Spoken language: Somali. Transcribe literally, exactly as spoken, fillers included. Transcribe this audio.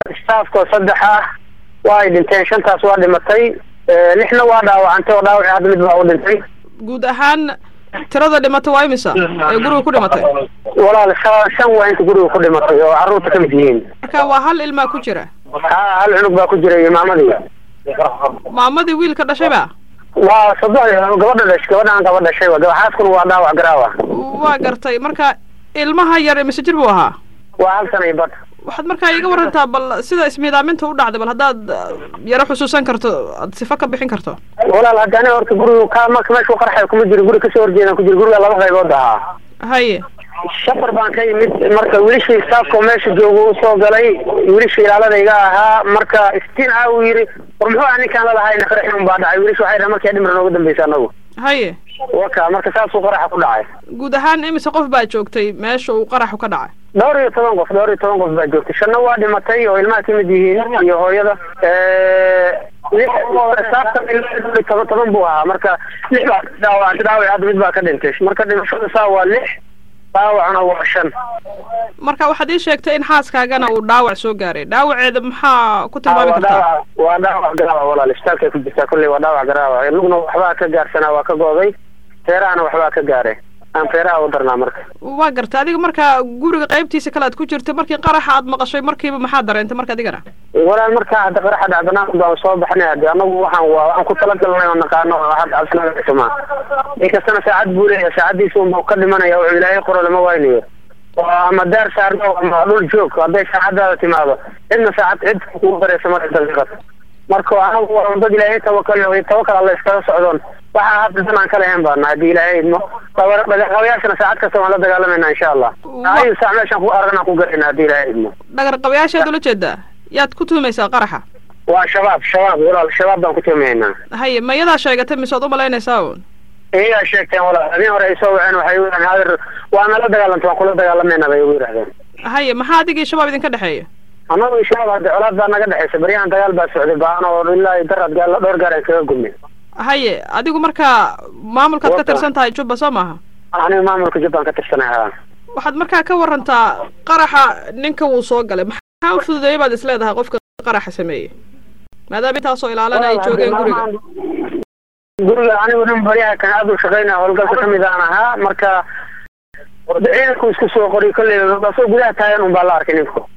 staafko saddex ah waa ay dhinteen, shantaas waa dhimatay, lixna waa dhaawacantay oo dhaawaci hadda mid baa u dhintay. guud ahaan tirada dhimatay waa imisa ee guriga ku dhimatay? walaal shan waa inta guriga ku dhimatay oo carruurta ka mid yihiin. marka waa hal ilmaa ku jira? haa, hal cunug baa ku jira iyo maamadii. maamadii wiilka dhashay ba? waa saddex gabadha dhashay, gabadhaan gabadha dhashay waa gabaxaaskuna waa dhaawac garaawa. waa gartay. marka ilmaha yar mise jir buu ahaa? waa hal sana iyo badh. waxaad markaa iga warantaa bal sida ismiidaaminta u dhacday, bal haddaad yaro xusuusan karto aad sifa ka bixin karto. walaal haddana horta guriga ka marka meeshuu qarxay kuma jiro, guri kasoo horjeedaan ku jiro, guriga laba qaybood ahaa. haye shafar baan ka yimid, marka wiilashii staafko meesha jooga u soo galay, wiilashii ilaaladayga ahaa, marka istiin ah uu yidhi war muxuu ah ninkaan lalahayna qaraxin baa dhacay. wiilasha waxay dhahan markii dhimar nooga dambaysa anagu. haye waka marka saasuu qaraxa ku dhacay. guud ahaan imise qof baa joogtay meesha uu qaraxu ka dhacay? dhowr iyo toban qof dhowr iyo toban qof baa joogtay, shanna waa dhimatay oo ilmaha kamid yihiin iyo hooyada. toban toban buu ahaa, marka lix baa dhaawacantay, dhaawac hadda mid baa ka dhintay. marka dhimashada saa waa lix, dhaawacna waa shan. marka waxaad ii sheegtay in xaaskaagana uu dhaawac soo gaaray, dhaawaceeda maxaa ku tilmaami kartaa? waa dhaawac garaawa walaal, isbitaalkay ku jirtaa kolley, waa dhaawac garaawa. lugna waxbaa ka gaarsanaa, waa ka go'day, feerahana waxbaa ka gaaray, aan feeraha u darnaa. marka waa gartay. adiga marka guriga qaybtiisa kale aad ku jirtay, markii qaraxa aad maqashay markiiba maxaa dareentay marka adigana? walaal markaa hadda qaraxa dhac banaanka baan soo baxnay, haddi anagu waxaan waa waxaan ku talagalnay oo naqaano hadda cabsinaga dhexumaa. inkastana saacad buu leeyahay, saacadiisa unbuu ka dhimanaya, wuxuu ilaahay qoro lama waynayo. ama daar saarno ama dhul joog, hadday saacadaada timaado cidna saacad cid kugu dareysa marka daqiiqad. marka anagu waa dad ilaahay tawakal tawakal alla iskaga socdoon, waxaa hadda dan aan ka lahayn baana haddii ilaahay idmo. dhagarqabayaashana saacad kasta waan la dagaalamayna insha allah. ayu saac meeshaan ku aragna ku galayna haddii ilaahay idmo. dhagarqabayaashaad ula jeedaa? yaad ku tuumaysaa qaraxa? waa shabaab shabaab walaal, shabaab baan ku tuumaynaa. haye ma iyadaa sheegatay mise waad umalaynaysaa un? iyagaa sheegteen walaal, habeen hore ay soo waceen waxay u yidhahdeen hadir waa nala dagaalanta, waan kula dagaalamayna bay ugu yidhahdeen. haye maxaa adigii shabaab idinka dhexeeya? annagu shabaab hadda colaad baa naga dhexaysa, baryahan dagaal baa socday baan oo ilaa daraad gaal dhowr gaar aan kaga gudnay. haye adigu marka maamulkaad ka tirsan tahay Jubba soo maaha? aniga maamulka Jubba ka tirsanahay. waxaad markaa ka warantaa qaraxa ninka uu soo galay, maxaa fududeeyay baad isleedahay qofka qaraxa sameeyay maadaama intaasoo ilaalana ay joogeen guriga? guriga anigu nin baryaha kan aad u shaqeynaa, howlgalka kamid aan ahaa. marka ciidanku isku soo qoray kolley, basoo gudaha taagan un baa la arkay ninku.